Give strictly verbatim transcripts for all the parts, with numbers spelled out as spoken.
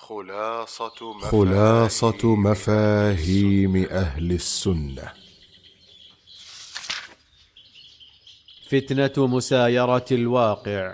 خلاصة مفاهيم, خلاصة مفاهيم أهل السنة. فتنة مسايرة الواقع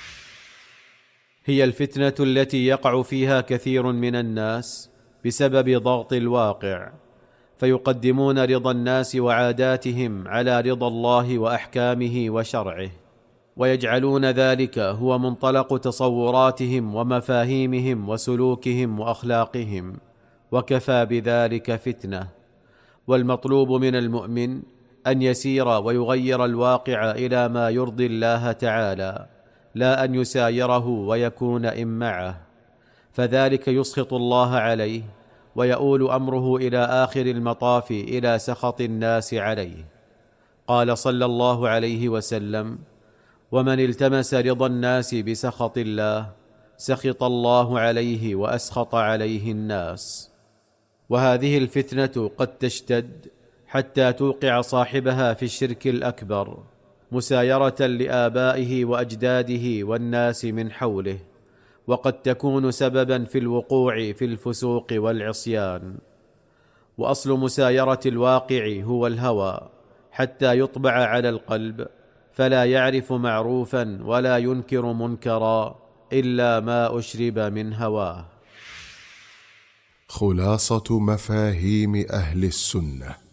هي الفتنة التي يقع فيها كثير من الناس بسبب ضغط الواقع، فيقدمون رضا الناس وعاداتهم على رضا الله وأحكامه وشرعه، ويجعلون ذلك هو منطلق تصوراتهم ومفاهيمهم وسلوكهم وأخلاقهم، وكفى بذلك فتنة. والمطلوب من المؤمن أن يسير ويغير الواقع إلى ما يرضي الله تعالى، لا أن يسايره ويكون إمعه، فذلك يسخط الله عليه ويؤول أمره إلى آخر المطاف إلى سخط الناس عليه. قال صلى الله عليه وسلم: ومن التمس رضا الناس بسخط الله سخط الله عليه وأسخط عليه الناس. وهذه الفتنة قد تشتد حتى توقع صاحبها في الشرك الأكبر، مسايرة لآبائه وأجداده والناس من حوله، وقد تكون سببا في الوقوع في الفسوق والعصيان. وأصل مسايرة الواقع هو الهوى، حتى يطبع على القلب فلا يعرف معروفا ولا ينكر منكرا إلا ما أشرب من هواه. خلاصة مفاهيم أهل السنة.